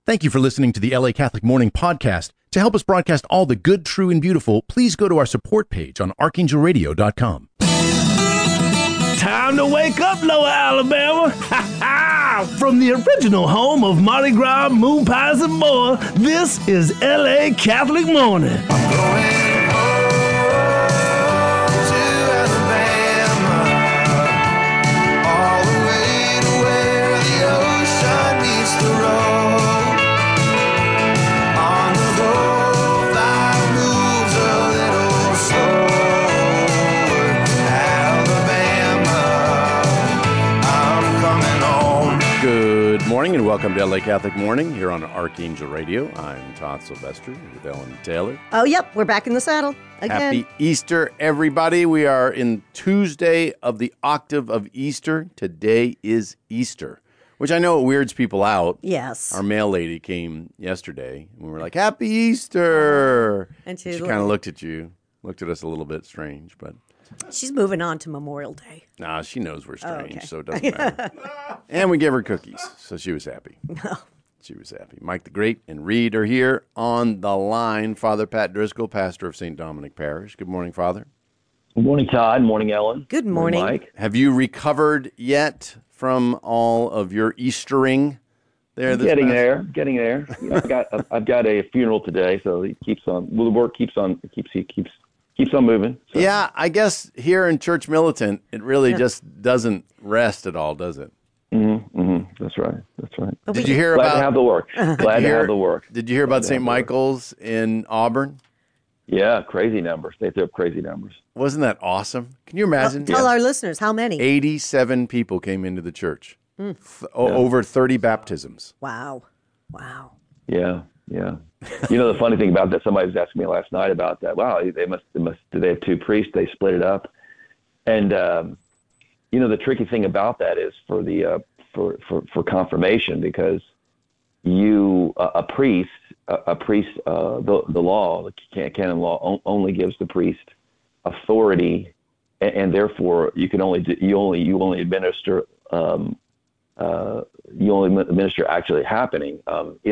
Thank you for listening to the LA Catholic Morning Podcast. To help us broadcast all the good, true, and beautiful, please go to our support page on archangelradio.com. Time to wake up, Lower Alabama. From the original home of Mardi Gras, moon pies, and more, this is LA Catholic Morning. I'm going home to Alabama, all the way to where the ocean meets the road. On the boat, life moves a little slower. Alabama, I'm coming home. Good morning and welcome to LA Catholic Morning here on Archangel Radio. I'm Todd Sylvester with Ellen Taylor. Oh, yep, we're back in the saddle again. Happy Easter, everybody. We are in Tuesday of the octave of Easter. Today is Easter, which I know weirds people out. Yes. Our mail lady came yesterday and we were like, Happy Easter. And she kind of looked at us a little bit strange, but she's moving on to Memorial Day. nah, she knows we're strange, okay. so it doesn't matter. And we gave her cookies, so she was happy. She was happy. Mike the Great and Reed are here on the line. Father Pat Driscoll, pastor of St. Dominic Parish. Good morning, Father. Good morning, Todd. Morning, Ellen. Good morning. Mike. Have you recovered yet from all of your Eastering there? Getting there. You know, I've got a funeral today, so it keeps on. Well, the work keeps on moving. So. Yeah, I guess here in Church Militant, it really just doesn't rest at all, does it? That's right. Did you hear Glad about? to have the work. Glad to have the work. Did you hear about St. Michael's in Auburn? Yeah, crazy numbers. They threw up crazy numbers. Wasn't that awesome? Can you imagine? Tell our listeners, how many? 87 people came into the church. Over 30 baptisms. Wow. Yeah. You know, the funny thing about that, somebody was asking me last night about that. Wow, they must. Do they have two priests? They split it up, and you know, the tricky thing about that is for the for confirmation, because a priest, the law, the canon law only gives the priest authority, and therefore you only administer actually happening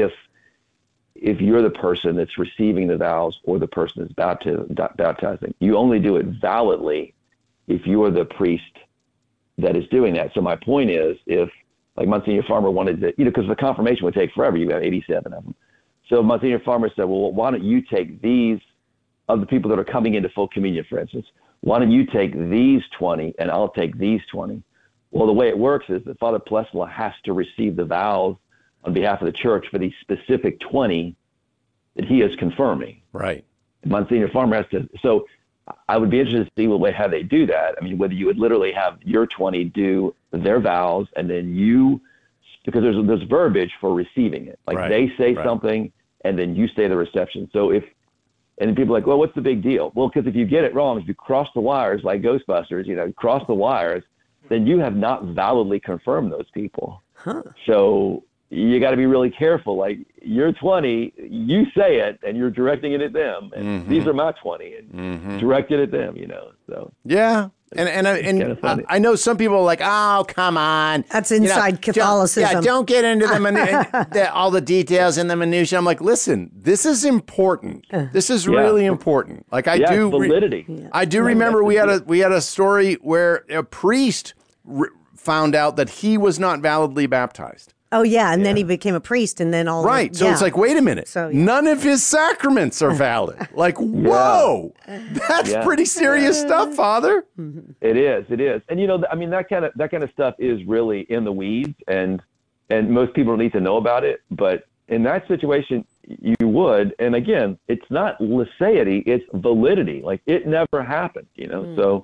if you're the person that's receiving the vows or the person that's baptizing. You only do it validly if you are the priest that is doing that. So my point is, if like Monsignor Farmer wanted to, because the confirmation would take forever, you have 87 of them. So Monsignor Farmer said, well, why don't you take these, of the people that are coming into full communion, for instance, why don't you take these 20 and I'll take these 20? Well, the way it works is that Father Plessala has to receive the vows on behalf of the church for these specific 20 that he is confirming. Right. Monsignor Farmer has to, so I would be interested to see how they do that. I mean, whether you would literally have your 20 do their vows and then you, because there's verbiage for receiving it. Like they say something and then you say the reception. So and then people are like, well, what's the big deal? Well, because if you get it wrong, if you cross the wires like Ghostbusters, cross the wires, then you have not validly confirmed those people. Huh. So you got to be really careful. Like, you're 20, you say it, and you're directing it at them. And these are my 20, and directed at them, So yeah, and I know some people are like, oh, come on, that's inside Catholicism. Don't get into all the details and the minutiae. I'm like, listen, this is important. This is really important. Like I do validity. I do remember we had a story where a priest found out that he was not validly baptized. Oh, yeah, and then he became a priest, and then all right. So it's like, wait a minute. So, none of his sacraments are valid. Like, whoa, that's pretty serious stuff, Father. It is. And, I mean, that kind of stuff is really in the weeds, and most people need to know about it. But in that situation, you would. And again, it's not laicity, it's validity. Like, it never happened, So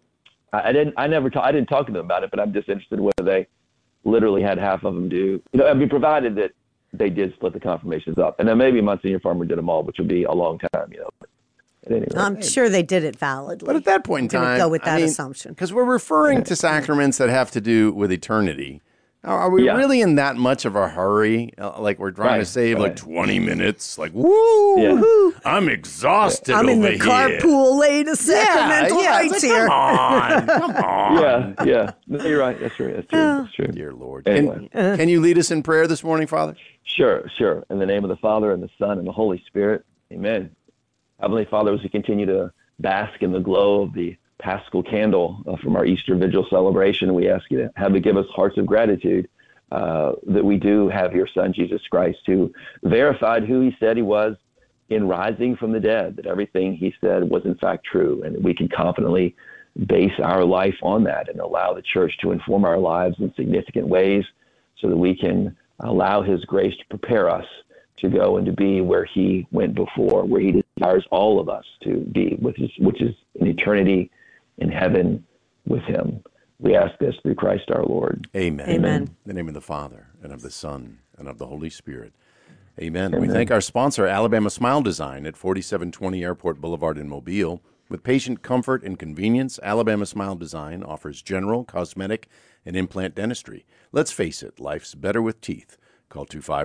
I didn't talk to them about it, but I'm just interested in whether they literally had half of them do, provided that they did split the confirmations up. And then maybe Monsignor Farmer did them all, which would be a long time, But anyway, I'm sure they did it validly. But at that point in time, go with that assumption. Because we're referring to sacraments that have to do with eternity. Are we Yeah. really in that much of a hurry? Like we're trying to Right, save like right. 20 minutes? Like, woo! Yeah. I'm exhausted I'm in over the here. carpool lane to Sacramento yeah, Heights it's like, here. Come on, come on. Yeah. No, you're right. That's true. That's true. Dear Lord. Anyway. Can you lead us in prayer this morning, Father? Sure. In the name of the Father and the Son and the Holy Spirit. Amen. Heavenly Father, as we continue to bask in the glow of the Paschal candle from our Easter Vigil celebration, we ask you to give us hearts of gratitude that we do have your Son, Jesus Christ, who verified who he said he was in rising from the dead, that everything he said was in fact true, and we can confidently base our life on that and allow the church to inform our lives in significant ways so that we can allow his grace to prepare us to go and to be where he went before, where he desires all of us to be, which is in eternity in heaven with him. We ask this through Christ our Lord. Amen. Amen. In the name of the Father, and of the Son, and of the Holy Spirit. Amen. We thank our sponsor, Alabama Smile Design, at 4720 Airport Boulevard in Mobile. With patient comfort and convenience, Alabama Smile Design offers general, cosmetic, and implant dentistry. Let's face it, life's better with teeth. Call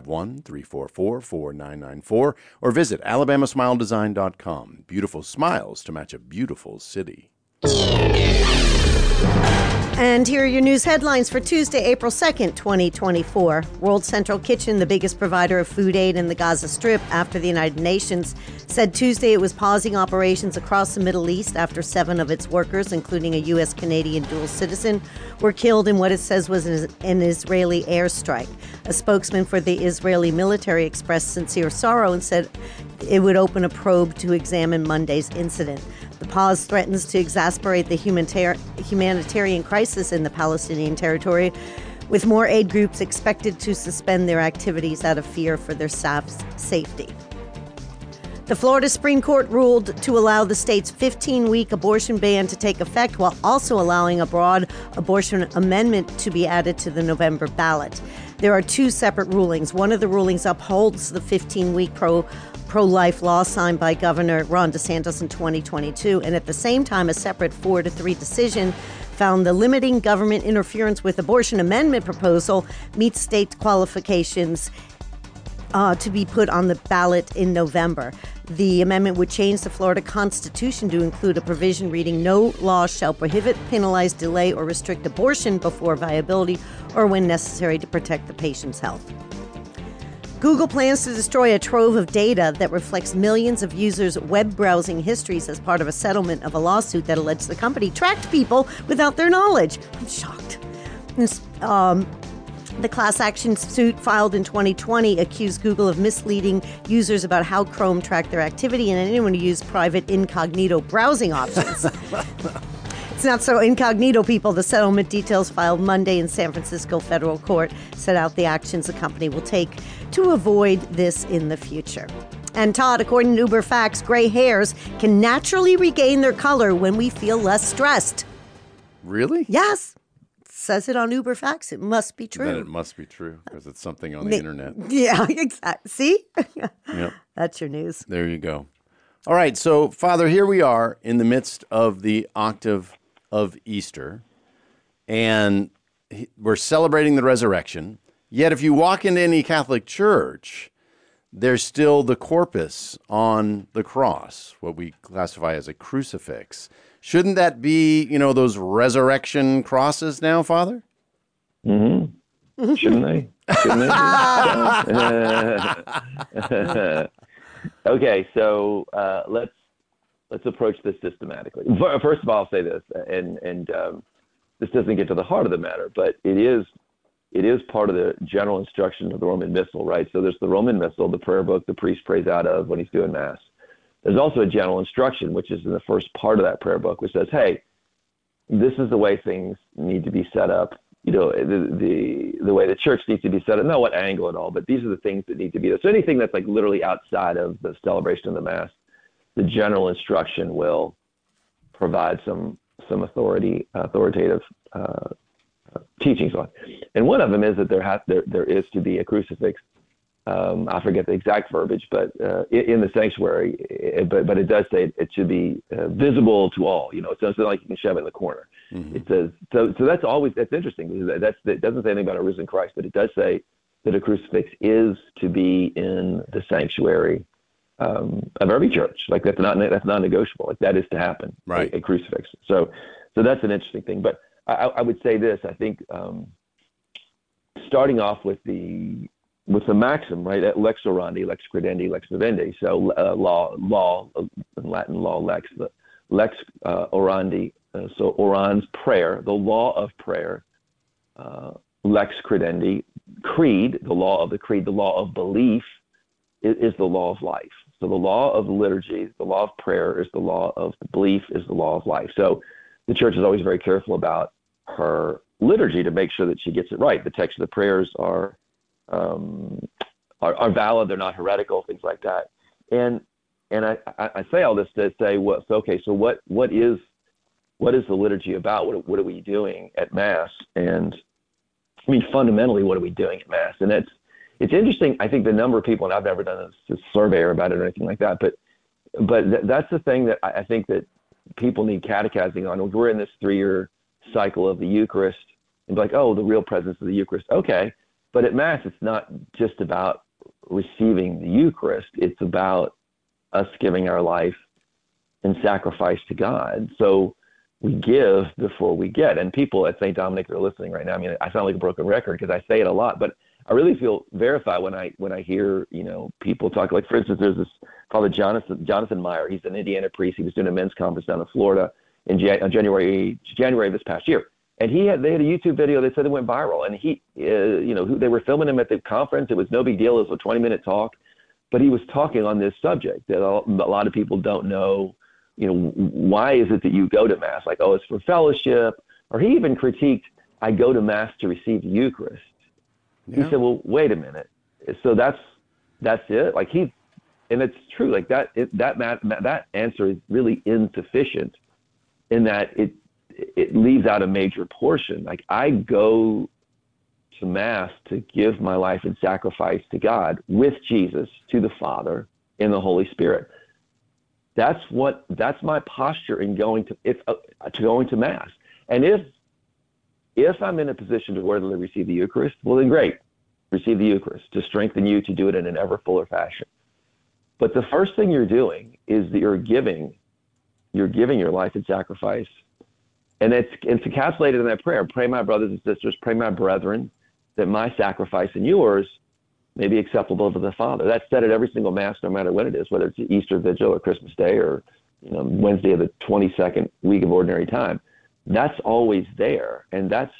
251-344-4994 or visit alabamasmiledesign.com. Beautiful smiles to match a beautiful city. And here are your news headlines for Tuesday, April 2nd, 2024. World Central Kitchen, the biggest provider of food aid in the Gaza Strip after the United Nations, said Tuesday it was pausing operations across the Middle East after 7 of its workers, including a U.S.-Canadian dual citizen, were killed in what it says was an Israeli airstrike. A spokesman for the Israeli military expressed sincere sorrow and said it would open a probe to examine Monday's incident. The pause threatens to exacerbate the humanitarian crisis in the Palestinian territory, with more aid groups expected to suspend their activities out of fear for their staff's safety. The Florida Supreme Court ruled to allow the state's 15-week abortion ban to take effect while also allowing a broad abortion amendment to be added to the November ballot. There are 2 separate rulings. One of the rulings upholds the 15-week pro-life law signed by Governor Ron DeSantis in 2022, and at the same time, a separate 4-3 decision found the limiting government interference with abortion amendment proposal meets state qualifications to be put on the ballot in November. The amendment would change the Florida Constitution to include a provision reading, "No law shall prohibit, penalize, delay, or restrict abortion before viability or when necessary to protect the patient's health." Google plans to destroy a trove of data that reflects millions of users' web browsing histories as part of a settlement of a lawsuit that alleged the company tracked people without their knowledge. I'm shocked. The class action suit filed in 2020 accused Google of misleading users about how Chrome tracked their activity and anyone who used private incognito browsing options. It's not so incognito, people. The settlement details filed Monday in San Francisco federal court set out the actions the company will take to avoid this in the future. And Todd, according to Uber Facts, gray hairs can naturally regain their color when we feel less stressed. Really? Yes. Says it on Uber Facts. It must be true. Then it must be true because it's something on the internet. Yeah, exactly. See? Yep. That's your news. There you go. All right. So, Father, here we are in the midst of the octave of Easter, and we're celebrating the resurrection. Yet if you walk into any Catholic church, there's still the corpus on the cross, what we classify as a crucifix. Shouldn't that be, those resurrection crosses now, Father? Mm-hmm. Shouldn't they? Okay, so let's approach this systematically. First of all, I'll say this, and this doesn't get to the heart of the matter, but it is part of the general instruction of the Roman Missal, right? So there's the Roman Missal, the prayer book the priest prays out of when he's doing Mass. There's also a general instruction, which is in the first part of that prayer book, which says, hey, this is the way things need to be set up. The way the church needs to be set up, not what angle at all, but these are the things that need to be there. So anything that's like literally outside of the celebration of the Mass, the general instruction will provide some authoritative teachings on. And one of them is that there is to be a crucifix I forget the exact verbiage, but in the sanctuary, but it does say it should be visible to all. It's not like you can shove it in the corner. Mm-hmm. It says so that's interesting. It doesn't say anything about a risen Christ, but it does say that a crucifix is to be in the sanctuary of every church. Like that's non-negotiable. Like that is to happen. Right. A crucifix. So that's an interesting thing. But I would say this. I think starting off with the maxim, right? Lex orandi, lex credendi, lex vivendi. So law, in Latin law, lex orandi. So oran's prayer, the law of prayer. Lex credendi, creed, the law of the creed, the law of belief is the law of life. So the law of liturgy, the law of prayer is the law of belief, is the law of life. So the church is always very careful about her liturgy to make sure that she gets it right. The text of the prayers are valid, they're not heretical, things like that. And I say all this to say, what is the liturgy about? What are we doing at Mass? And I mean, fundamentally, what are we doing at Mass? And it's interesting. I think the number of people, and I've never done a survey about it or anything like that, but that's the thing that I think that people need catechizing on. We're in this 3-year cycle of the Eucharist, and be like, oh, the real presence of the Eucharist. Okay, but at Mass, it's not just about receiving the Eucharist. It's about us giving our life in sacrifice to God. So we give before we get. And people at St. Dominic that are listening right now, I mean, I sound like a broken record because I say it a lot, but I really feel verified when I hear, people talk. Like, for instance, there's this Father Jonathan Meyer. He's an Indiana priest. He was doing a men's conference down in Florida in January of this past year. And they had a YouTube video. They said it went viral. And they were filming him at the conference. It was no big deal. It was a 20-minute talk. But he was talking on this subject that a lot of people don't know. Why is it that you go to Mass? Like, oh, it's for fellowship. Or he even critiqued, I go to Mass to receive the Eucharist. Yeah. He said, well, wait a minute. So that's it? Like and it's true. Like that answer is really insufficient in that it leaves out a major portion. Like, I go to Mass to give my life in sacrifice to God with Jesus, to the Father, in the Holy Spirit. That's my posture in going to Mass. And if I'm in a position to worthily receive the Eucharist, well then great, receive the Eucharist to strengthen you to do it in an ever fuller fashion. But the first thing you're doing is that you're giving your life in sacrifice. And it's encapsulated in that prayer. Pray, my brothers and sisters, pray, my brethren, that my sacrifice and yours may be acceptable to the Father. That's said at every single Mass, no matter when it is, whether it's the Easter Vigil or Christmas Day or Wednesday of the 22nd week of Ordinary Time. That's always there, and that's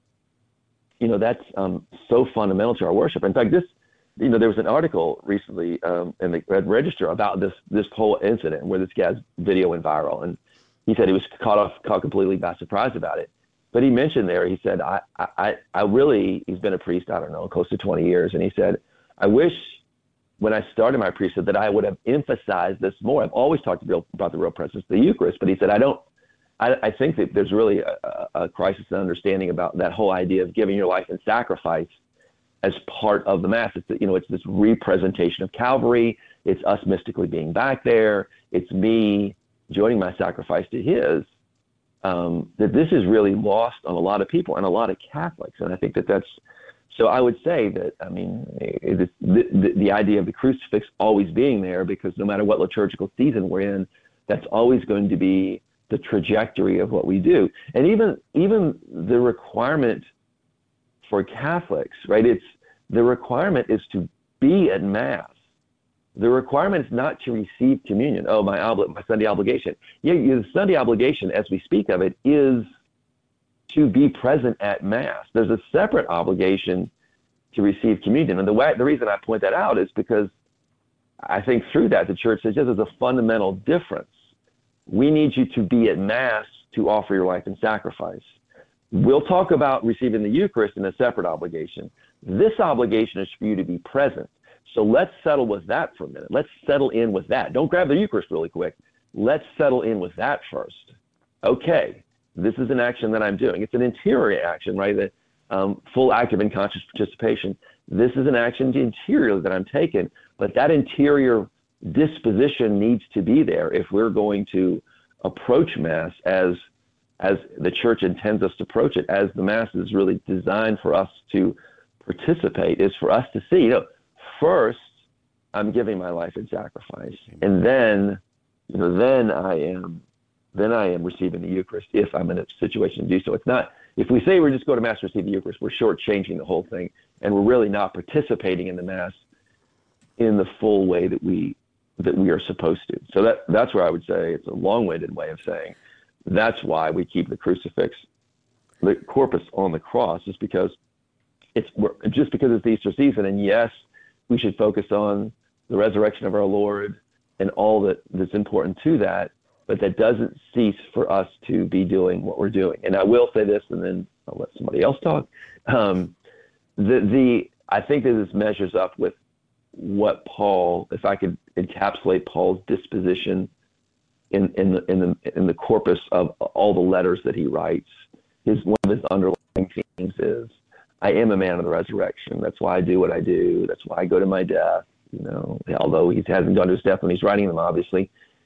so fundamental to our worship. In fact, there was an article recently in the Red Register about this whole incident where this guy's video went viral, and he said he was caught completely by surprise about it. But he mentioned there, he said, he's been a priest, I don't know, close to 20 years, and he said, I wish when I started my priesthood that I would have emphasized this more. I've always talked about the real presence of the Eucharist, but he said, I think that there's really a crisis in understanding about that whole idea of giving your life in sacrifice as part of the Mass. It's this representation of Calvary. It's us mystically being back there. It's me joining my sacrifice to his. That this is really lost on a lot of people and a lot of Catholics. And I think that's, so I would say that, I mean, the idea of the crucifix always being there, because no matter what liturgical season we're in, that's always going to be the trajectory of what we do. And even the requirement for Catholics, right? The requirement is to be at Mass. The requirement is not to receive communion. Oh, my Sunday obligation. Yeah, the Sunday obligation, as we speak of it, is to be present at Mass. There's a separate obligation to receive communion. And the reason I point that out is because I think through that, the Church says, there's a fundamental difference. We need you to be at Mass to offer your life in sacrifice. We'll talk about receiving the Eucharist in a separate obligation. This obligation is for you to be present. So let's settle with that for a minute. Let's settle in with that. Don't grab the Eucharist really quick. Let's settle in with that first. Okay, this is an action that I'm doing. It's an interior action, right? That full active and conscious participation. This is an action interior that I'm taking, but that interior disposition needs to be there if we're going to approach Mass as the church intends us to approach it, as the Mass is really designed for us to participate, is for us to see, first, I'm giving my life in sacrifice, and then I am receiving the Eucharist if I'm in a situation to do so. It's not, if we say we're just going to Mass to receive the Eucharist, we're shortchanging the whole thing, and we're really not participating in the Mass in the full way that we are supposed to. So that's where I would say it's a long-winded way of saying that's why we keep the crucifix, the corpus on the cross, is because it's the Easter season. And yes, we should focus on the resurrection of our Lord and all that's important to that, but that doesn't cease for us to be doing what we're doing. And I will say this, and then I'll let somebody else talk. I think that this measures up with what Paul, if I could encapsulate Paul's disposition in the corpus of all the letters that he writes, one of his underlying themes is, I am a man of the resurrection. That's why I do what I do. That's why I go to my death. Although he hasn't gone to his death when he's writing them, obviously.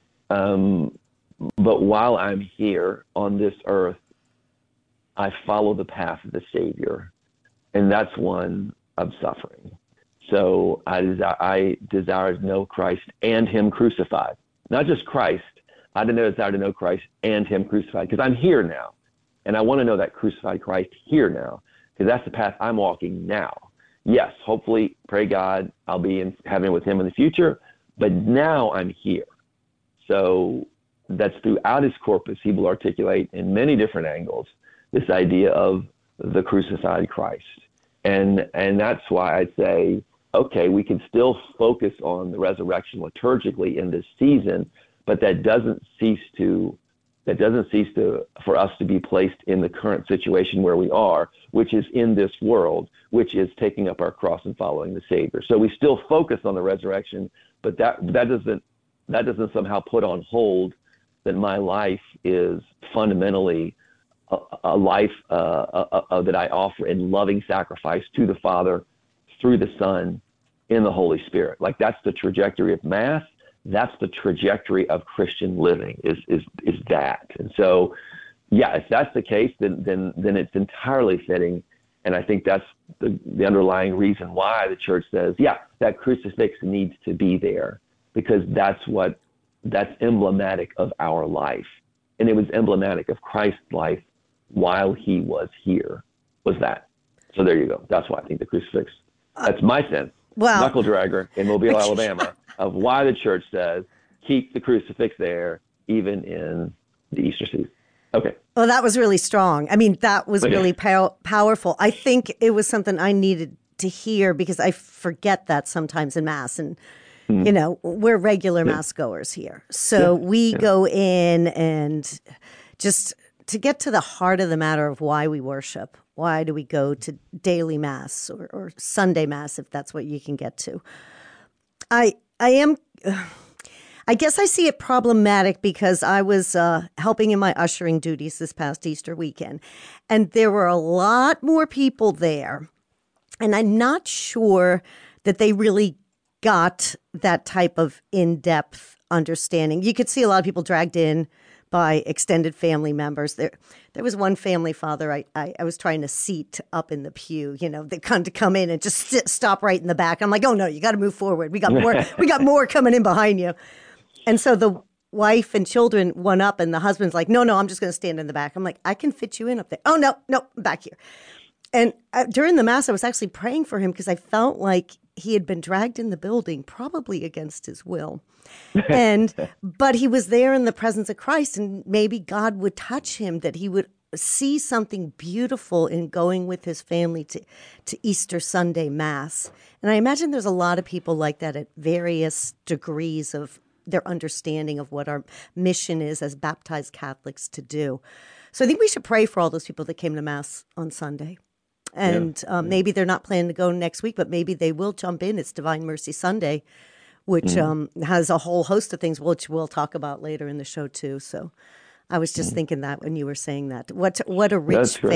But while I'm here on this earth, I follow the path of the Savior, and that's one of suffering. So I desire to know Christ and Him crucified, not just Christ. I desire to know Christ and Him crucified, because I'm here now, and I want to know that crucified Christ here now, because that's the path I'm walking now. Yes, hopefully, pray God, I'll be in heaven with Him in the future, but now I'm here. So that's throughout his corpus, he will articulate in many different angles this idea of the crucified Christ. And that's why I say, okay, we can still focus on the resurrection liturgically in this season, but that doesn't cease for us to be placed in the current situation where we are, which is in this world, which is taking up our cross and following the Savior. So we still focus on the resurrection, but that doesn't somehow put on hold that my life is fundamentally a life that I offer in loving sacrifice to the Father through the Son in the Holy Spirit. Like, that's the trajectory of Mass. That's the trajectory of Christian living is that. And so, yeah, if that's the case, then it's entirely fitting. And I think that's the underlying reason why the church says, yeah, that crucifix needs to be there, because that's emblematic of our life. And it was emblematic of Christ's life while he was here, was that. So there you go. That's why I think the crucifix, that's my sense, knuckle dragger in Mobile, Alabama, of why the church says keep the crucifix there even in the Easter season. Okay. Well, that was really strong. I mean, that was really powerful. I think it was something I needed to hear, because I forget that sometimes in Mass. And, you know, we're regular Mass goers here. So we go in and just to get to the heart of the matter of why we worship. Why do we go to daily Mass or Sunday Mass, if that's what you can get to? I guess I see it problematic because I was helping in my ushering duties this past Easter weekend, and there were a lot more people there, and I'm not sure that they really got that type of in-depth understanding. You could see a lot of people dragged in by extended family members. There was one family father I was trying to seat up in the pew. You know, they come in and just stop right in the back. I'm like, oh no, you got to move forward. We got more coming in behind you. And so the wife and children went up, and the husband's like, no, I'm just going to stand in the back. I'm like, I can fit you in up there. Oh no, I'm back here. And during the Mass, I was actually praying for him because I felt like he had been dragged in the building, probably against his will. But he was there in the presence of Christ, and maybe God would touch him, that he would see something beautiful in going with his family to Easter Sunday Mass. And I imagine there's a lot of people like that at various degrees of their understanding of what our mission is as baptized Catholics to do. So I think we should pray for all those people that came to Mass on Sunday. And maybe they're not planning to go next week, but maybe they will jump in. It's Divine Mercy Sunday, which has a whole host of things, which we'll talk about later in the show too. So I was just thinking that when you were saying that. What a rich faith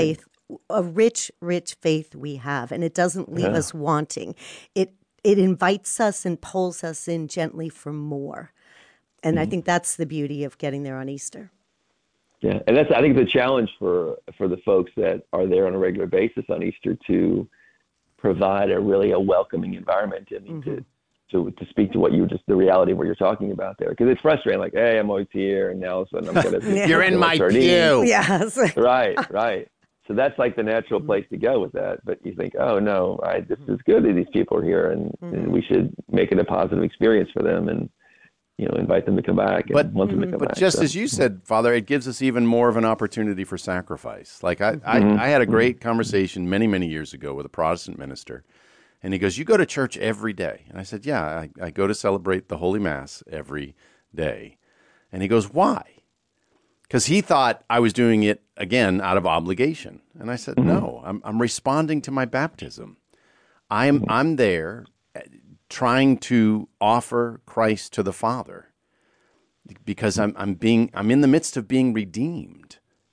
a rich, rich faith we have, and it doesn't leave us wanting. It invites us and pulls us in gently for more. And I think that's the beauty of getting there on Easter. Yeah, and I think the challenge for the folks that are there on a regular basis on Easter to provide a welcoming environment. I mean, to speak to what the reality of what you're talking about there, because it's frustrating. Like, hey, I'm always here, and now all of a sudden I'm going to You're in my pew. Yes. Right. So that's like the natural place to go with that. But you think, oh no, this is good that these people are here, and we should make it a positive experience for them, and invite them to come back and want them to come back. But just as you said, Father, it gives us even more of an opportunity for sacrifice. Like I had a great conversation many, many years ago with a Protestant minister, and he goes, "You go to church every day?" And I said, "Yeah, I go to celebrate the Holy Mass every day." And he goes, "Why?" Because he thought I was doing it, again, out of obligation. And I said, "No, I'm responding to my baptism. I'm there trying to offer Christ to the Father because I'm in the midst of being redeemed.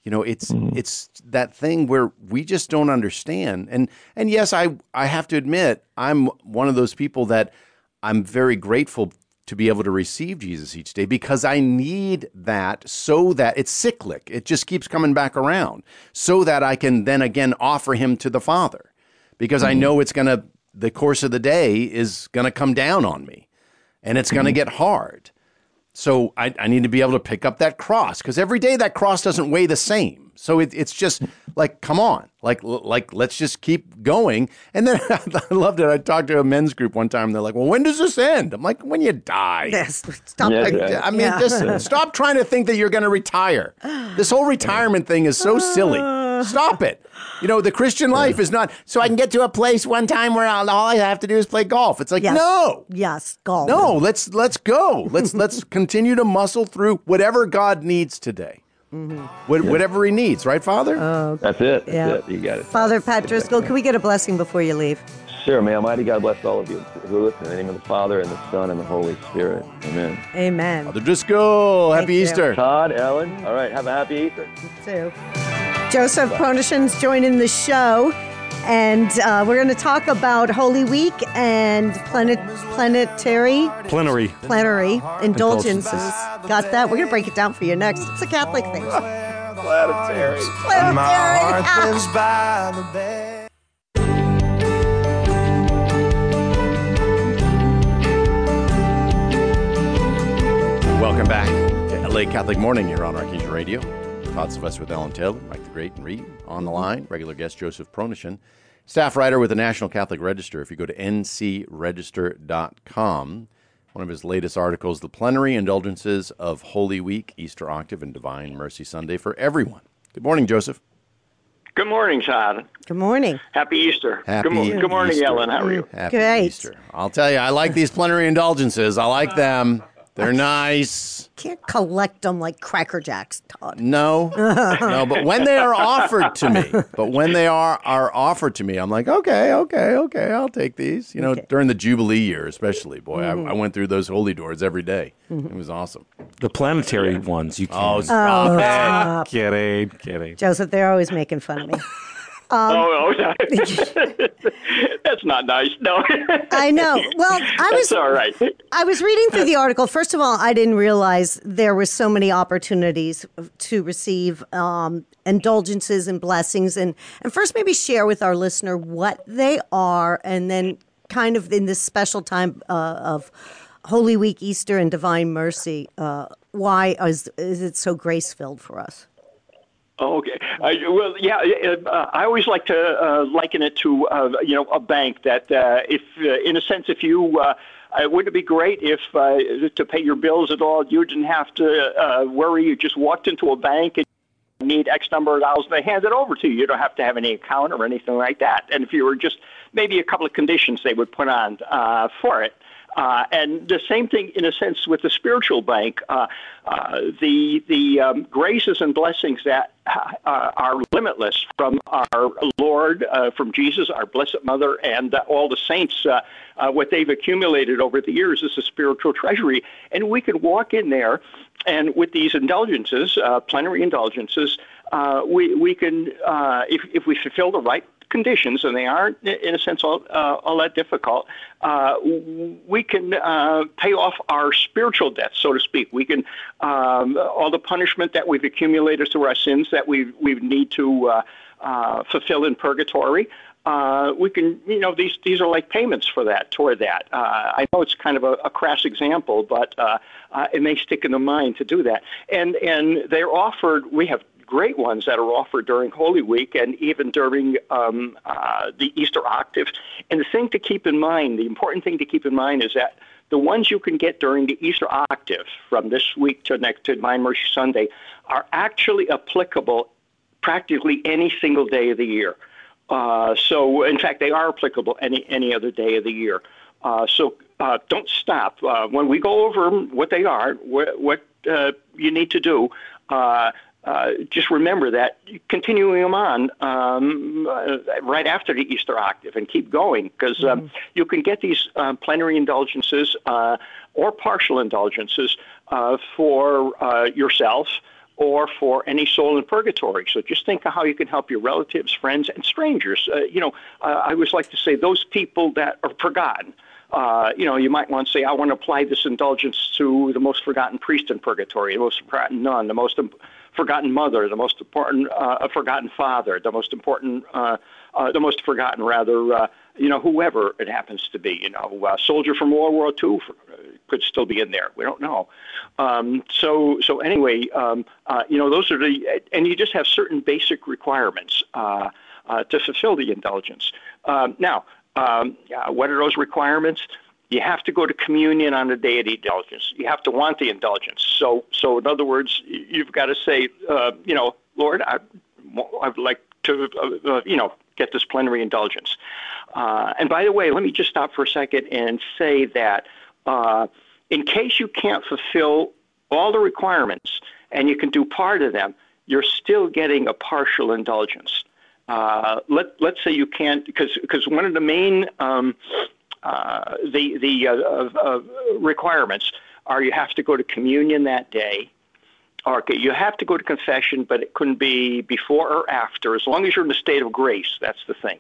It's that thing where we just don't understand. And yes, I have to admit, I'm one of those people that I'm very grateful to be able to receive Jesus each day, because I need that so that it's cyclic. It just keeps coming back around so that I can then again offer him to the Father, because I know the course of the day is going to come down on me, and it's going to get hard. So I need to be able to pick up that cross, because every day that cross doesn't weigh the same. So it's just like, come on, like let's just keep going. And then I loved it. I talked to a men's group one time. And they're like, "Well, when does this end?" I'm like, "When you die." Yes, stop. Just stop trying to think that you're going to retire. This whole retirement thing is so silly. Stop it. The Christian life is not so I can get to a place one time where all I have to do is play golf. It's like, no. Yes, golf. No, let's go. Let's continue to muscle through whatever God needs today. Whatever he needs, right, Father? That's it. Yeah. That's it. You got it. Father Pat Driscoll, can we get a blessing before you leave? Sure, may Almighty God bless all of you who listen in the name of the Father and the Son and the Holy Spirit. Amen. Amen. Father Driscoll, happy Easter. Todd, Ellen, all right, have a happy Easter. You too. Joseph Pronishin's joining the show, and we're going to talk about Holy Week and plenary indulgences. Got that? We're going to break it down for you next. It's a Catholic thing. Planetary. My heart lives by the bed. Welcome back to LA Catholic Morning here on Archangel Radio. Todd Sylvester with Ellen Taylor, Mike the Great and Reed on the line. Regular guest Joseph Pronishin, staff writer with the National Catholic Register. If you go to ncregister.com, one of his latest articles, The Plenary Indulgences of Holy Week, Easter Octave, and Divine Mercy Sunday for Everyone. Good morning, Joseph. Good morning, Todd. Good morning. Happy Easter. Happy Good morning, Easter. Ellen. How are you? Happy Great. Easter. I'll tell you, I like these plenary indulgences. I like them. They're nice. Can't collect them like Cracker Jacks, Todd. No, but when they are offered to me, are offered to me, I'm like, okay, I'll take these. During the Jubilee year, especially, boy, I went through those holy doors every day. It was awesome. The planetary ones, you can't. Oh, stop it. Kidding. Joseph, they're always making fun of me. That's not nice. No. I know. Well, That's all right. I was reading through the article. First of all, I didn't realize there were so many opportunities to receive indulgences and blessings. And first, maybe share with our listener what they are, and then kind of in this special time of Holy Week, Easter, and Divine Mercy, why is it so grace-filled for us? Okay. I always like to liken it to a bank that if in a sense if you wouldn't it be great if to pay your bills at all you didn't have to worry. You just walked into a bank and you need X number of dollars and they hand it over to you. You don't have to have any account or anything like that. And if you were just maybe a couple of conditions they would put on for it. And the same thing, in a sense, with the spiritual bank. The graces and blessings that are limitless from our Lord, from Jesus, our Blessed Mother, and all the saints, what they've accumulated over the years is a spiritual treasury. And we can walk in there and with these indulgences, plenary indulgences, we can, if we fulfill the right conditions, and they aren't, in a sense, all that difficult, we can pay off our spiritual debt, so to speak. We can, all the punishment that we've accumulated through our sins that we need to fulfill in purgatory, we can, these are like payments for that, toward that. I know it's kind of a crass example, but it may stick in the mind to do that. And they're offered, we have great ones that are offered during Holy Week and even during the Easter octave. And the thing to keep in mind, the important thing to keep in mind is that the ones you can get during the Easter octave from this week to next to Divine Mercy Sunday are actually applicable practically any single day of the year. So, in fact, they are applicable any other day of the year. So don't stop. When we go over what they are, what you need to do, just remember that continuing them on right after the Easter octave and keep going, because you can get these plenary indulgences or partial indulgences for yourself or for any soul in purgatory. So just think of how you can help your relatives, friends, and strangers. I always like to say those people that are forgotten. You might want to say, I want to apply this indulgence to the most forgotten priest in purgatory, the most forgotten nun, the most forgotten mother, the most important forgotten father, the most important, the most forgotten, rather, whoever it happens to be. Soldier from World War II could still be in there. We don't know. So anyway, those are and you just have certain basic requirements to fulfill the indulgence. Now, what are those requirements? You have to go to communion on the day of the indulgence. You have to want the indulgence. So in other words, you've got to say, Lord, I'd like to, get this plenary indulgence. And by the way, let me just stop for a second and say that in case you can't fulfill all the requirements and you can do part of them, you're still getting a partial indulgence. Let's say you can't, because one of the main requirements are you have to go to communion that day. Okay, you have to go to confession, but it couldn't be before or after, as long as you're in a state of grace. That's the thing.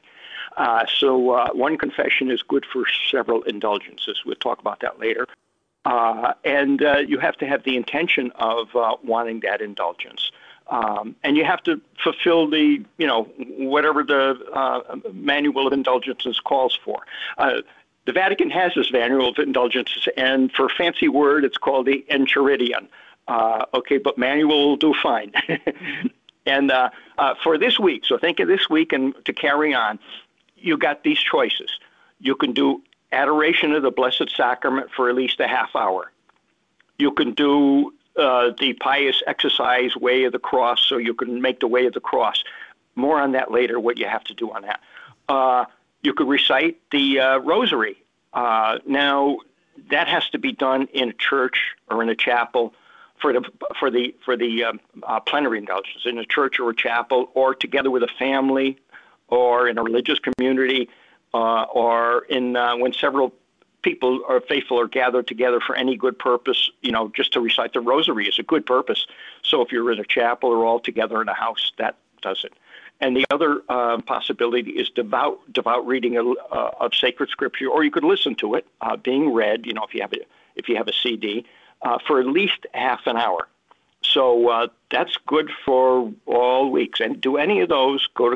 So one confession is good for several indulgences. We'll talk about that later. And you have to have the intention of wanting that indulgence. And you have to fulfill the, whatever the manual of indulgences calls for. The Vatican has this manual of indulgences, and for a fancy word, it's called the Enchiridion. But manual will do fine. And for this week, so think of this week and to carry on, you got these choices. You can do adoration of the Blessed Sacrament for at least a half hour. You can do the pious exercise Way of the Cross, so you can make the Way of the Cross. More on that later, what you have to do on that. You could recite the Rosary. Now, that has to be done in a church or in a chapel for the plenary indulgence, in a church or a chapel, or together with a family, or in a religious community, or in when several people are faithful or gathered together for any good purpose, just to recite the Rosary is a good purpose. So if you're in a chapel or all together in a house, that does it. And the other possibility is devout reading of sacred scripture, or you could listen to it being read, if you have a CD, for at least half an hour. So that's good for all weeks. And do any of those, go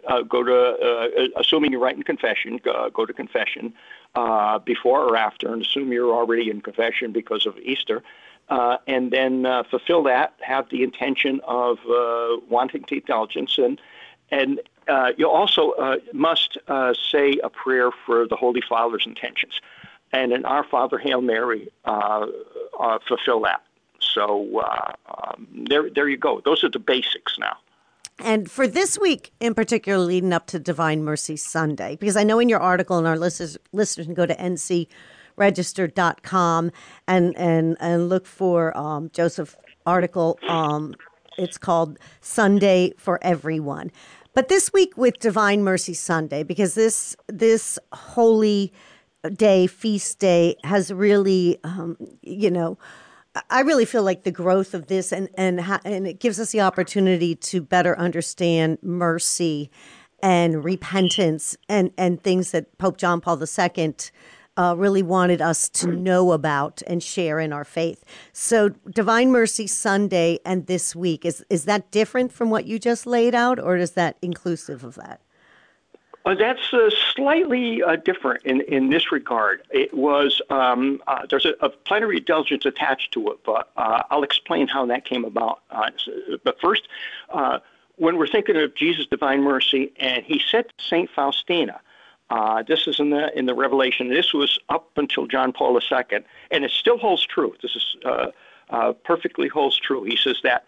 to assuming you're right in confession, go to confession before or after, and assume you're already in confession because of Easter, and then fulfill that, have the intention of wanting the indulgence, and you also must say a prayer for the Holy Father's intentions. And in Our Father, Hail Mary, fulfill that. So there you go. Those are the basics now. And for this week, in particular, leading up to Divine Mercy Sunday, because I know in your article, and our listeners can go to ncregister.com and look for Joseph's article. It's called Sunday for Everyone. But this week with Divine Mercy Sunday, because this holy day, feast day, has really, I really feel like the growth of this and it gives us the opportunity to better understand mercy and repentance and things that Pope John Paul II really wanted us to know about and share in our faith. So Divine Mercy Sunday and this week, is that different from what you just laid out, or is that inclusive of that? That's slightly different in this regard. It was there's a plenary indulgence attached to it, but I'll explain how that came about. But first, when we're thinking of Jesus' divine mercy, and he said to Saint Faustina, this is in the Revelation. This was up until John Paul II, and it still holds true. This is perfectly holds true. He says that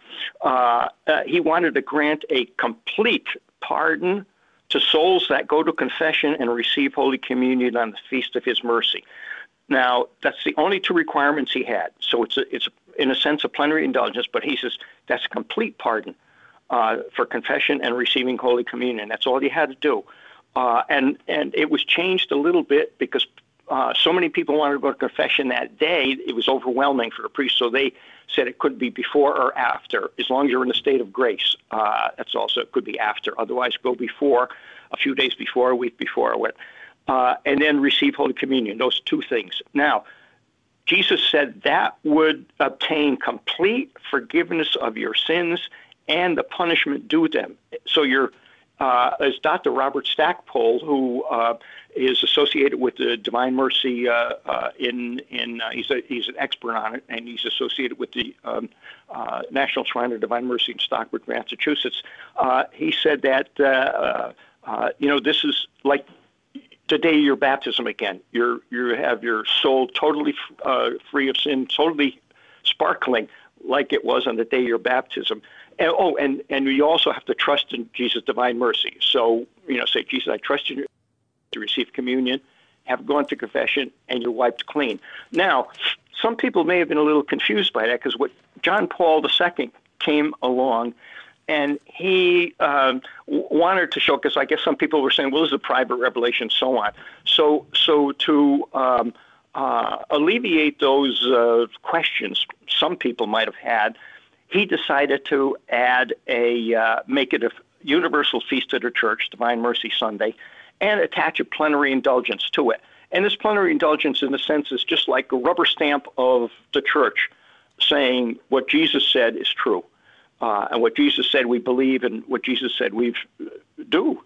he wanted to grant a complete pardon to souls that go to confession and receive Holy Communion on the feast of His mercy. Now, that's the only two requirements he had. So it's in a sense a plenary indulgence, but he says that's a complete pardon for confession and receiving Holy Communion. That's all you had to do. And it was changed a little bit because so many people wanted to go to confession that day, it was overwhelming for the priest, so they said it could be before or after, as long as you're in a state of grace. That's also, it could be after. Otherwise, go before, a few days before, a week before, and then receive Holy Communion, those two things. Now, Jesus said that would obtain complete forgiveness of your sins and the punishment due them. So you're, as Dr. Robert Stackpole, who is associated with the Divine Mercy, he's an expert on it, and he's associated with the National Shrine of Divine Mercy in Stockbridge, Massachusetts. He said that this is like the day of your baptism again. You have your soul totally free of sin, totally sparkling, like it was on the day of your baptism. And you also have to trust in Jesus' divine mercy. So, say, Jesus, I trust in you to receive communion, have gone to confession, and you're wiped clean. Now, some people may have been a little confused by that because what John Paul II came along and he wanted to show, because I guess some people were saying, well, this is a private revelation, so on. So to alleviate those questions some people might have had, he decided to add make it a universal feast of the church, Divine Mercy Sunday, and attach a plenary indulgence to it. And this plenary indulgence, in a sense, is just like a rubber stamp of the church saying what Jesus said is true. And what Jesus said we believe, and what Jesus said we do.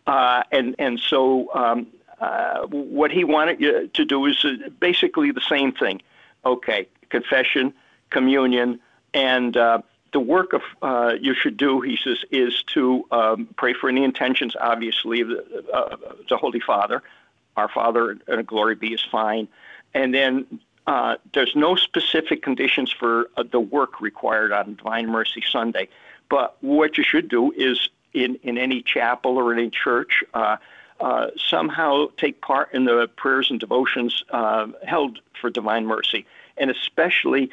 So what he wanted you to do is basically the same thing. Okay, confession, communion, and the work of you should do, he says, is to pray for any intentions, obviously, of the Holy Father. Our Father, and glory be, is fine. And then there's no specific conditions for the work required on Divine Mercy Sunday. But what you should do is in any chapel or in any church, somehow take part in the prayers and devotions held for Divine Mercy, and especially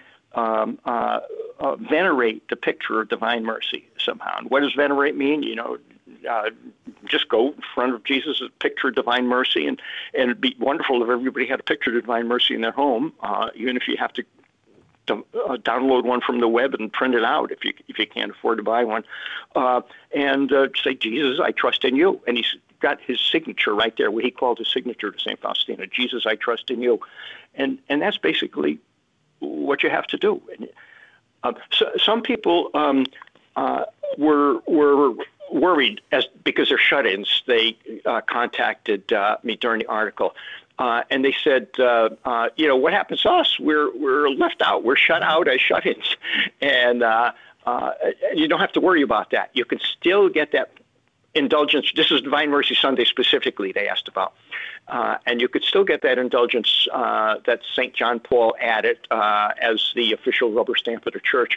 venerate the picture of Divine Mercy somehow. And what does venerate mean? Just go in front of Jesus' picture of Divine Mercy, and it'd be wonderful if everybody had a picture of Divine Mercy in their home, even if you have to download one from the web and print it out if you can't afford to buy one, and say, Jesus, I trust in you. And he's got his signature right there, what he called his signature to St. Faustina, Jesus, I trust in you. And that's basically what you have to do. So some people were worried because they're shut-ins. They contacted me during the article, and they said, what happens to us? We're left out. We're shut out as shut-ins, and you don't have to worry about that. You can still get that indulgence. This is Divine Mercy Sunday specifically, they asked about. And you could still get that indulgence that St. John Paul added as the official rubber stamp of the church.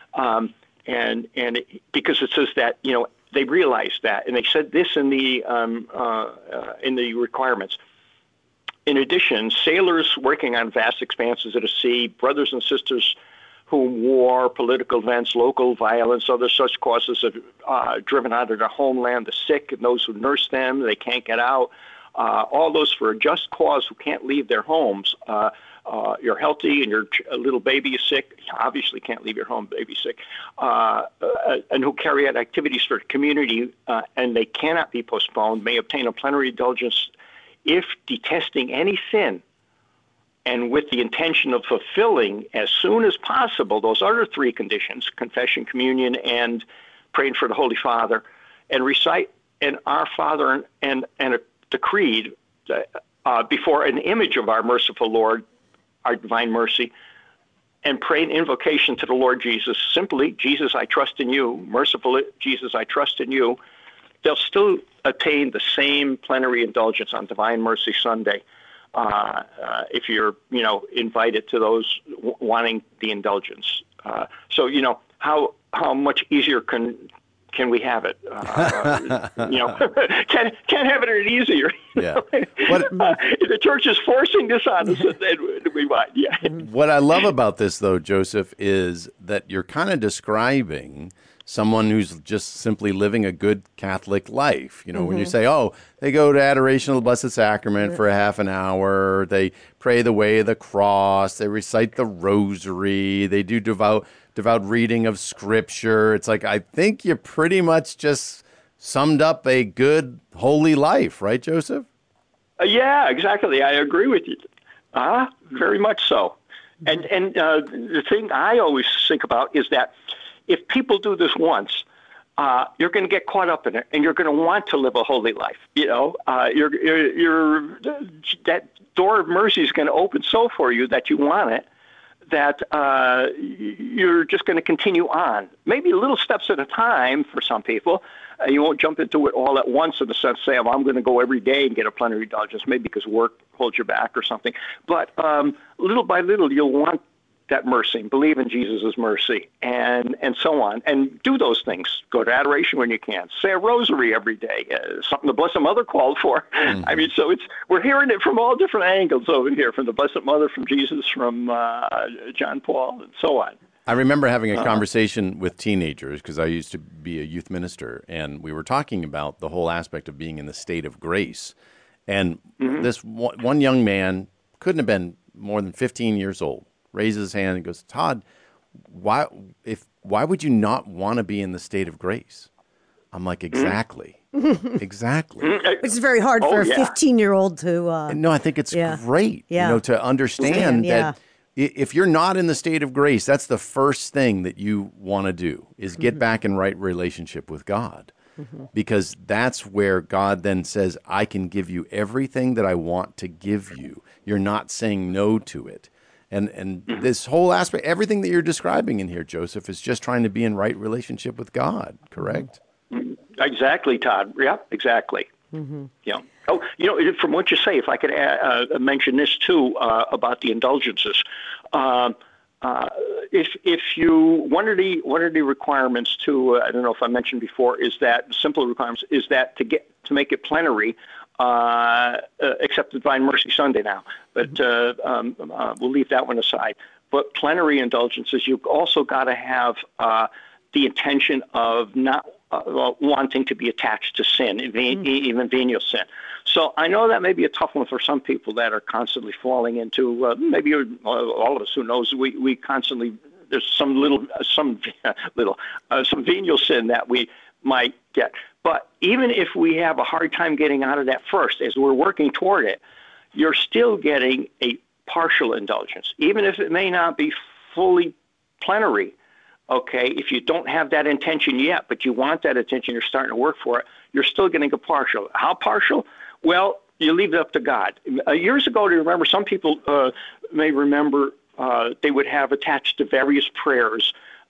Because it says that, they realized that, and they said this in the requirements. In addition, sailors working on vast expanses of the sea, brothers and sisters whom war, political events, local violence, other such causes have driven out of their homeland, the sick and those who nurse them, they can't get out, all those for a just cause who can't leave their homes, you're healthy and your little baby is sick, you obviously can't leave your home, baby sick, and who carry out activities for the community and they cannot be postponed may obtain a plenary indulgence if detesting any sin and with the intention of fulfilling as soon as possible those other three conditions, confession, communion, and praying for the Holy Father, and recite an Our Father and the Creed before an image of our merciful Lord, our divine mercy, and pray an invocation to the Lord Jesus, simply, Jesus, I trust in you, merciful Jesus, I trust in you, they'll still attain the same plenary indulgence on Divine Mercy Sunday. If you're, invited to those wanting the indulgence. So, how much easier can we have it? Can't have it any easier. Yeah. The church is forcing this on us, and we might. Yeah. What I love about this, though, Joseph, is that you're kind of describing someone who's just simply living a good Catholic life. When you say, they go to Adoration of the Blessed Sacrament for a half an hour, they pray the Way of the Cross, they recite the Rosary, they do devout reading of Scripture. It's like, I think you pretty much just summed up a good, holy life, right, Joseph? Yeah, exactly. I agree with you. Very much so. And the thing I always think about is that if people do this once, you're going to get caught up in it, and you're going to want to live a holy life. That door of mercy is going to open so for you that you want it, that you're just going to continue on. Maybe little steps at a time for some people. You won't jump into it all at once in the sense, say, I'm going to go every day and get a plenary indulgence, maybe because work holds you back or something. But little by little, you'll want that mercy, believe in Jesus' mercy, and so on, and do those things. Go to adoration when you can. Say a rosary every day, something the Blessed Mother called for. Mm-hmm. I mean, so we're hearing it from all different angles over here, from the Blessed Mother, from Jesus, from John Paul, and so on. I remember having a conversation with teenagers, because I used to be a youth minister, and we were talking about the whole aspect of being in the state of grace. And this one young man couldn't have been more than 15 years old. Raises his hand and goes, Todd, why would you not want to be in the state of grace? I'm like, exactly. Exactly. Which is very hard for a 15-year-old to... No, I think it's great, to understand that if you're not in the state of grace, that's the first thing that you want to do, is get back in right relationship with God. Because that's where God then says, I can give you everything that I want to give you. You're not saying no to it. And this whole aspect, everything that you're describing in here, Joseph, is just trying to be in right relationship with God, correct? Exactly, Todd. Yeah, exactly. Yeah. Oh, from what you say, if I could mention this too about the indulgences, if you one of the requirements to I don't know if I mentioned before is that simple requirements is that to make it plenary. Except the Divine Mercy Sunday now, but we'll leave that one aside. But plenary indulgences, you've also got to have the intention of not wanting to be attached to sin, even venial sin. So I know that may be a tough one for some people that are constantly falling into, maybe all of us, who knows, we constantly, there's some venial sin that we might get. But even if we have a hard time getting out of that first, as we're working toward it, you're still getting a partial indulgence, even if it may not be fully plenary. Okay, if you don't have that intention yet, but you want that intention, you're starting to work for it, you're still getting a partial. How partial? Well, you leave it up to God. Years ago, do you remember, some people may remember they would have attached to various prayers,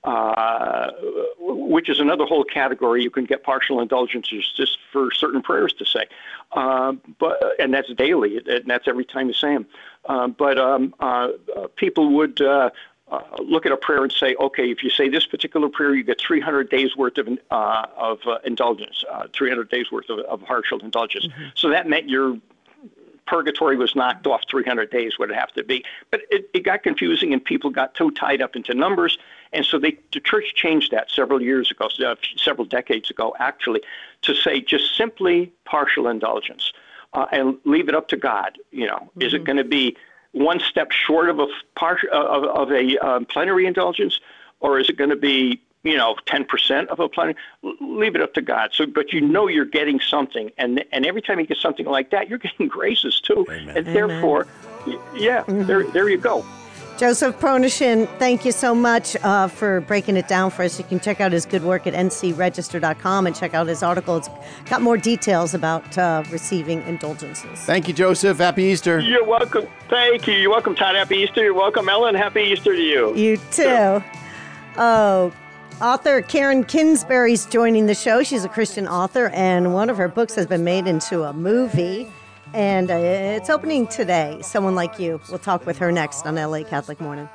which is another whole category. You can get partial indulgences just for certain prayers to say, and that's daily, and that's every time you say them. But people would look at a prayer and say, okay, if you say this particular prayer, you get 300 days worth of indulgence, 300 days worth of partial indulgence. So that meant your purgatory was knocked off 300 days, would it have to be. But it got confusing, and people got too tied up into numbers. And so the church changed that several years ago, several decades ago, actually, to say just simply partial indulgence and leave it up to God. Is it going to be one step short of a plenary indulgence, or is it going to be 10% of a plenary? Leave it up to God. So, but you're getting something, and every time you get something like that, you're getting graces too, Amen. and therefore, there you go. Joseph Pronashin, thank you so much for breaking it down for us. You can check out his good work at ncregister.com and check out his article. It's got more details about receiving indulgences. Thank you, Joseph. Happy Easter. You're welcome. Thank you. You're welcome, Todd. Happy Easter. You're welcome, Ellen. Happy Easter to you. You too. Oh, author Karen Kingsbury's joining the show. She's a Christian author, and one of her books has been made into a movie. And it's opening today. Someone Like You. We'll talk with her next on LA Catholic Morning.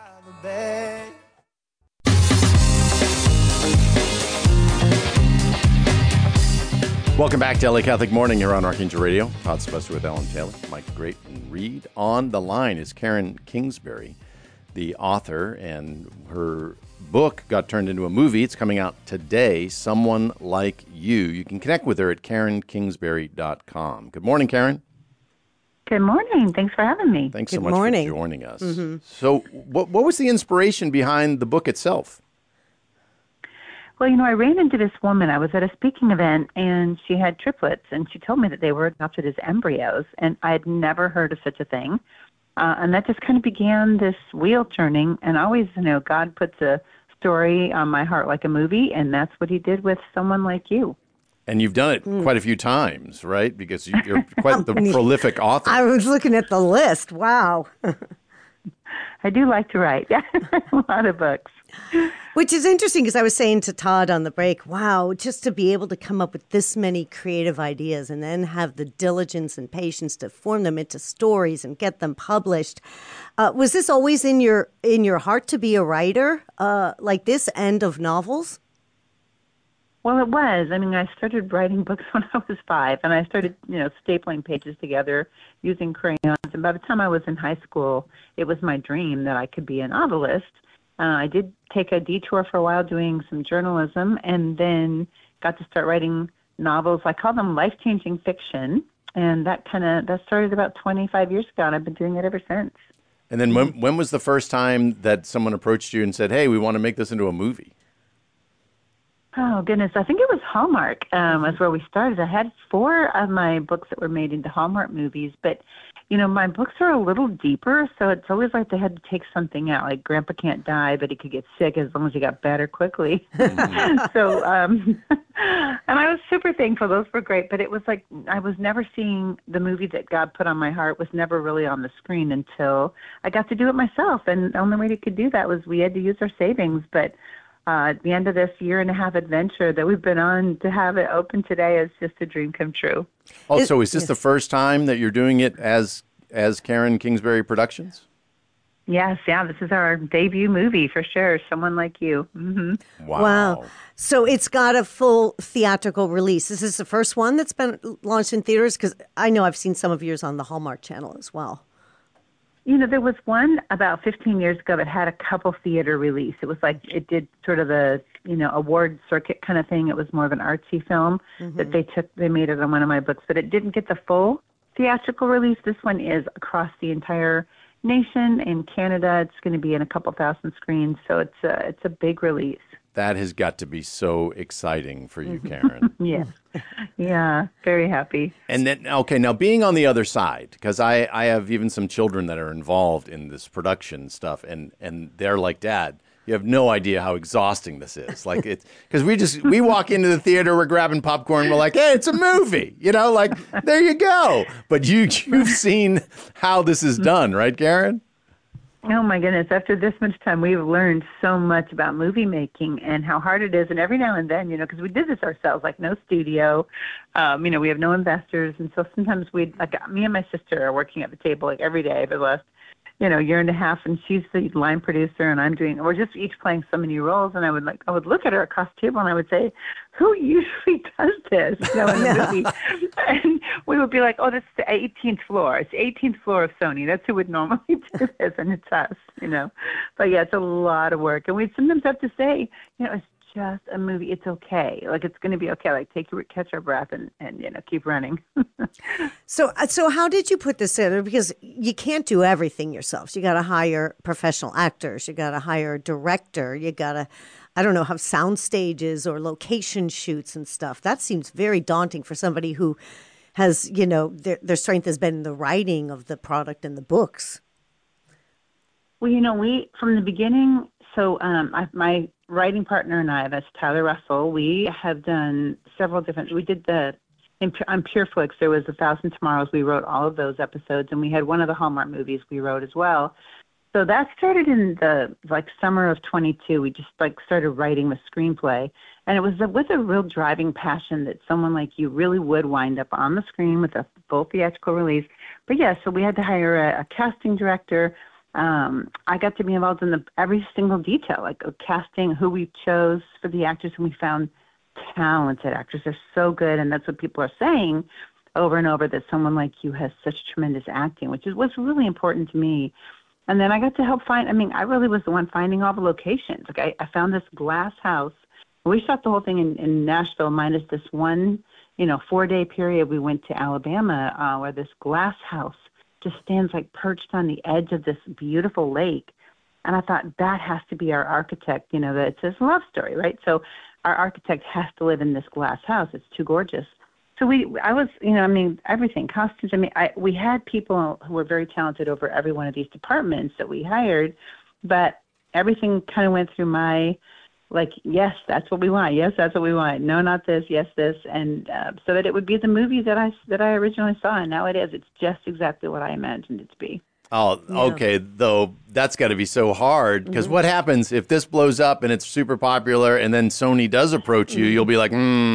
Welcome back to LA Catholic Morning here on Archangel Radio. Todd Spesser with Ellen Taylor, Mike Great, and Reed. On the line is Karen Kingsbury, the author, and her book got turned into a movie. It's coming out today, Someone Like You. You can connect with her at KarenKingsbury.com. Good morning, Karen. Good morning. Thanks for having me. Thanks so Good much morning. for joining us. Mm-hmm. So what was the inspiration behind the book itself? Well, I ran into this woman. I was at a speaking event, and she had triplets, and she told me that they were adopted as embryos, and I had never heard of such a thing. And that just kind of began this wheel turning, and always, God puts a story on my heart like a movie, and that's what he did with Someone Like You. And you've done it quite a few times, right? Because you're quite the prolific author. I was looking at the list. Wow. I do like to write. Yeah, a lot of books. Which is interesting because I was saying to Todd on the break, wow, just to be able to come up with this many creative ideas and then have the diligence and patience to form them into stories and get them published. Was this always in your heart to be a writer like this, and of novels? Well, it was. I started writing books when I was 5, and I started, stapling pages together using crayons. And by the time I was in high school, it was my dream that I could be a novelist. I did take a detour for a while doing some journalism, and then got to start writing novels. I call them life-changing fiction, and that started about 25 years ago, and I've been doing it ever since. And then when was the first time that someone approached you and said, hey, we want to make this into a movie? Oh, goodness. I think it was Hallmark was where we started. I had 4 of my books that were made into Hallmark movies, but, my books are a little deeper, so it's always like they had to take something out. Like Grandpa can't die, but he could get sick as long as he got better quickly. So, and I was super thankful. Those were great, but it was like I was never seeing the movie that God put on my heart was never really on the screen until I got to do it myself. And the only way we could do that was we had to use our savings, but at the end of this 1.5-year adventure that we've been on, to have it open today is just a dream come true. Oh, so is this the first time that you're doing it as Karen Kingsbury Productions? Yes, yeah, this is our debut movie for sure, Someone Like You. Mm-hmm. Wow. So it's got a full theatrical release. Is this the first one that's been launched in theaters? Because I know I've seen some of yours on the Hallmark Channel as well. There was one about 15 years ago that had a couple theater release. It was like it did sort of the, award circuit kind of thing. It was more of an artsy film that they made it on one of my books, but it didn't get the full theatrical release. This one is across the entire nation. In Canada, it's going to be in a couple thousand screens, so it's a big release. That has got to be so exciting for you, Karen. Yeah, very happy. And then, okay, now being on the other side, because I have even some children that are involved in this production stuff, and they're like, Dad, you have no idea how exhausting this is. Like, it's because we walk into the theater, we're grabbing popcorn, we're like, hey, it's a movie, like, there you go. But you've seen how this is done, right, Karen? Oh, my goodness. After this much time, we've learned so much about movie making and how hard it is. And every now and then, because we did this ourselves, like no studio, we have no investors. And so sometimes me and my sister are working at the table like every day for the last, 1.5 years, and she's the line producer, and we're just each playing so many roles. And I would look at her across the table and I would say, who usually does this, in the movie? And we would be like, oh, this is the 18th floor. It's 18th floor of Sony. That's who would normally do this, and it's us, But yeah, it's a lot of work. And we sometimes have to say, just a movie. It's okay. Like, it's going to be okay. Like, catch our breath and keep running. So how did you put this together? Because you can't do everything yourself. So you got to hire professional actors. You got to hire a director. You got to, I don't know, have sound stages or location shoots and stuff. That seems very daunting for somebody who has, their strength has been in the writing of the product and the books. Well, we, from the beginning, so my writing partner and I, that's Tyler Russell, we have done several different, we did on PureFlix, there was 1,000 Tomorrows. We wrote all of those episodes, and we had one of the Hallmark movies we wrote as well. So that started in the summer of 22. We just started writing the screenplay, and it was with a real driving passion that someone like you really would wind up on the screen with a full theatrical release. But yeah, so we had to hire a casting director. I got to be involved in every single detail, like casting, who we chose for the actors, and we found talented actors. They're so good, and that's what people are saying over and over, that someone like you has such tremendous acting, which was really important to me. And then I got to help I really was the one finding all the locations. Like I found this glass house. We shot the whole thing in Nashville, minus this one, 4-day period. We went to Alabama, where this glass house just stands perched on the edge of this beautiful lake. And I thought, that has to be our architect, that it's this love story, right? So our architect has to live in this glass house. It's too gorgeous. So everything, costumes. We had people who were very talented over every one of these departments that we hired, but everything kind of went through my, yes, that's what we want. Yes, that's what we want. No, not this. Yes, this. And so that it would be the movie that I originally saw. And now it is. It's just exactly what I imagined it to be. Oh, okay. Though that's got to be so hard, because what happens if this blows up and it's super popular and then Sony does approach you? You'll be like,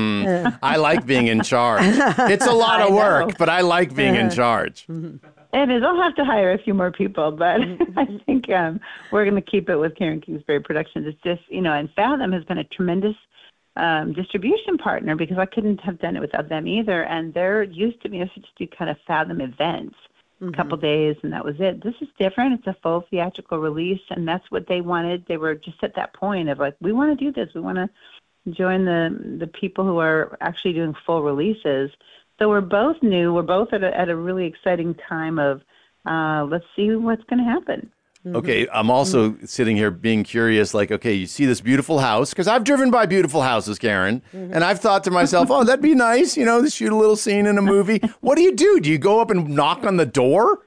I like being in charge. It's a lot of work, but I like being in charge. It is. I'll have to hire a few more people, but I think we're going to keep it with Karen Kingsbury Productions. It's just, and Fathom has been a tremendous distribution partner, because I couldn't have done it without them either. And they're used to me. I used to just do kind of Fathom events. A couple days, and that was it. This is different. It's a full theatrical release, and that's what they wanted. They were just at that point of we want to do this. We want to join the people who are actually doing full releases. So we're both new. We're both at a really exciting time of let's see what's going to happen. Okay, I'm also sitting here being curious, okay, you see this beautiful house, because I've driven by beautiful houses, Karen, and I've thought to myself, oh, that'd be nice, to shoot a little scene in a movie. What do you do? Do you go up and knock on the door?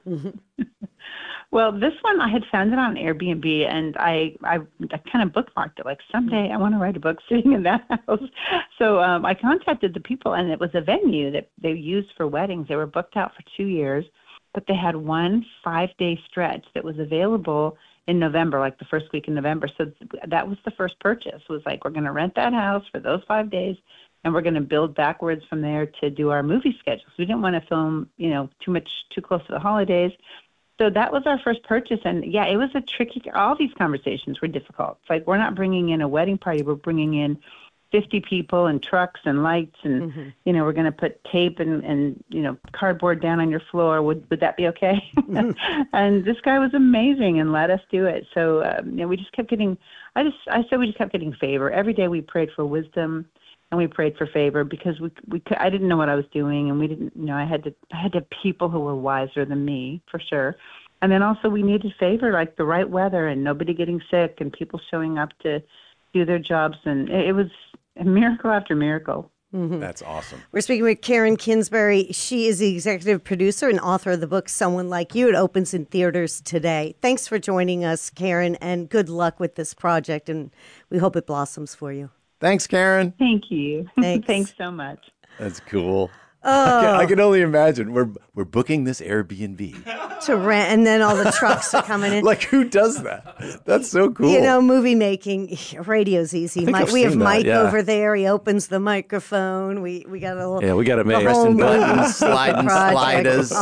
Well, this one, I had found it on Airbnb, and I kind of bookmarked it, someday I want to write a book sitting in that house. So I contacted the people, and it was a venue that they used for weddings. They were booked out for 2 years. But they had one 5-day stretch that was available in November, the first week in November. So that was the first purchase. Was we're going to rent that house for those 5 days, and we're going to build backwards from there to do our movie schedule. So we didn't want to film, too close to the holidays. So that was our first purchase. And yeah, it was all these conversations were difficult. It's we're not bringing in a wedding party. We're bringing in 50 people and trucks and lights, and we're going to put tape and cardboard down on your floor. Would that be okay? And this guy was amazing and let us do it. So we just kept getting. I said we just kept getting favor every day. We prayed for wisdom, and we prayed for favor, because I didn't know what I was doing, and we didn't. I had to people who were wiser than me, for sure. And then also we needed favor, the right weather and nobody getting sick and people showing up to do their jobs, and it was a miracle after miracle. That's awesome. We're speaking with Karen Kingsbury. She is the executive producer and author of the book Someone Like You. It opens in theaters today. Thanks for joining us, Karen, and good luck with this project, and we hope it blossoms for you. Thanks, Karen. Thank you. Thanks so much. That's cool. I can only imagine. We're booking this Airbnb to rent, and then all the trucks are coming in. Who does that? That's so cool. Movie making, radio's easy. We have Mike over there. He opens the microphone. We got a little. Yeah, we got a man. Pressing buttons, sliding sliders.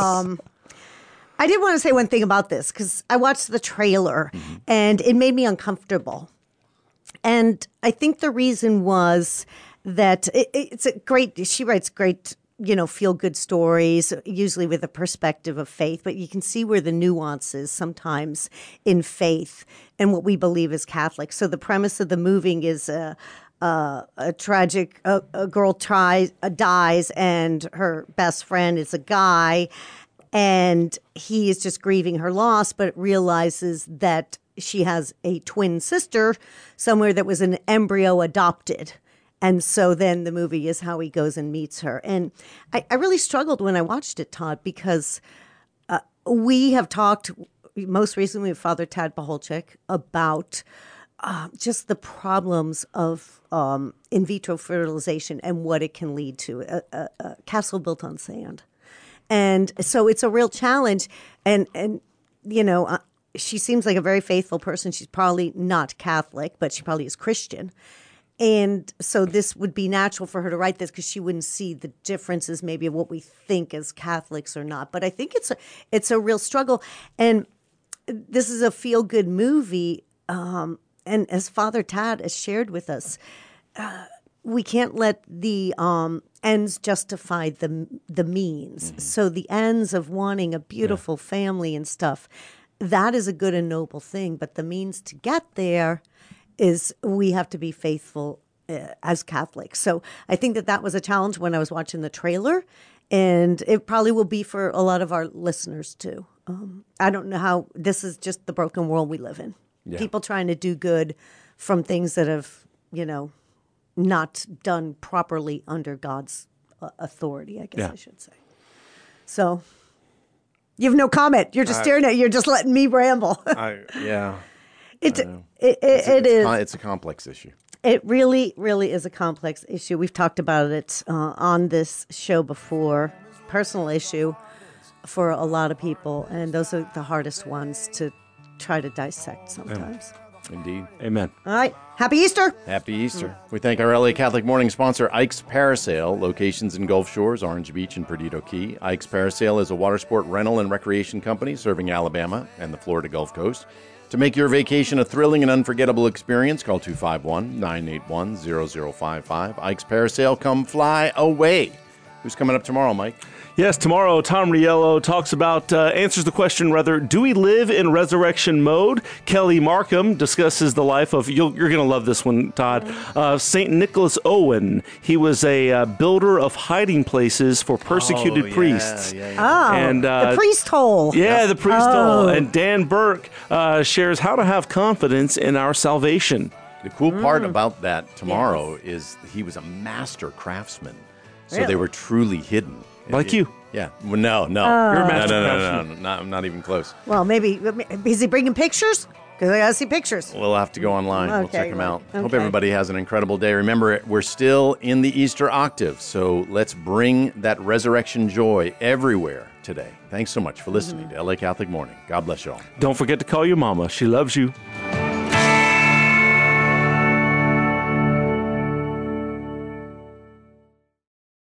I did want to say one thing about this, because I watched the trailer and it made me uncomfortable. And I think the reason was that it's a great. She writes great, feel good stories, usually with a perspective of faith, but you can see where the nuance is sometimes in faith and what we believe as Catholics. So the premise of the movie is a a tragic a girl dies, and her best friend is a guy, and he is just grieving her loss, but realizes that she has a twin sister somewhere that was an embryo adopted. And so then the movie is how he goes and meets her. And I really struggled when I watched it, Todd, because we have talked most recently with Father Tad Paholczyk about just the problems of in vitro fertilization and what it can lead to, a castle built on sand. And so it's a real challenge. And you know, she seems like a very faithful person. She's probably not Catholic, but she probably is Christian. And so this would be natural for her to write this because she wouldn't see the differences maybe of what we think as Catholics or not. But I think it's a real struggle. And this is a feel-good movie. And as Father Tad has shared with us, we can't let the ends justify the means. Mm-hmm. So the ends of wanting a beautiful family and stuff, that is a good and noble thing. But the means to get there is we have to be faithful as Catholics. So I think that was a challenge when I was watching the trailer, and it probably will be for a lot of our listeners too. I don't know how, this is just the broken world we live in. Yeah. People trying to do good from things that have, not done properly under God's authority, I guess I should say. So you have no comment. You're just staring at it. You're just letting me ramble. It is. It's a complex issue. It really, really is a complex issue. We've talked about it on this show before. Personal issue for a lot of people, and those are the hardest ones to try to dissect sometimes. Indeed. Amen. All right. Happy Easter. Happy Easter. We thank our LA Catholic Morning sponsor, Ike's Parasail, locations in Gulf Shores, Orange Beach, and Perdido Key. Ike's Parasail is a water sport rental and recreation company serving Alabama and the Florida Gulf Coast. To make your vacation a thrilling and unforgettable experience, call 251-981-0055. Ike's Parasail, come fly away. Who's coming up tomorrow, Mike? Yes, tomorrow, Tom Riello answers the question, do we live in resurrection mode? Kelly Markham discusses the life of, you're going to love this one, Todd, St. Nicholas Owen. He was a builder of hiding places for persecuted priests. And the priest hole. Yeah, the priest hole. And Dan Burke shares how to have confidence in our salvation. The cool part about that tomorrow is he was a master craftsman. So they were truly hidden. Like you. Yeah. Well, no. You're a master craftsman. No, I'm not even close. Well, maybe. Is he bringing pictures? Because I got to see pictures. We'll have to go online. We'll check them out. Okay. Hope everybody has an incredible day. Remember, we're still in the Easter octave, so let's bring that resurrection joy everywhere today. Thanks so much for listening to LA Catholic Morning. God bless you all. Don't forget to call your mama. She loves you.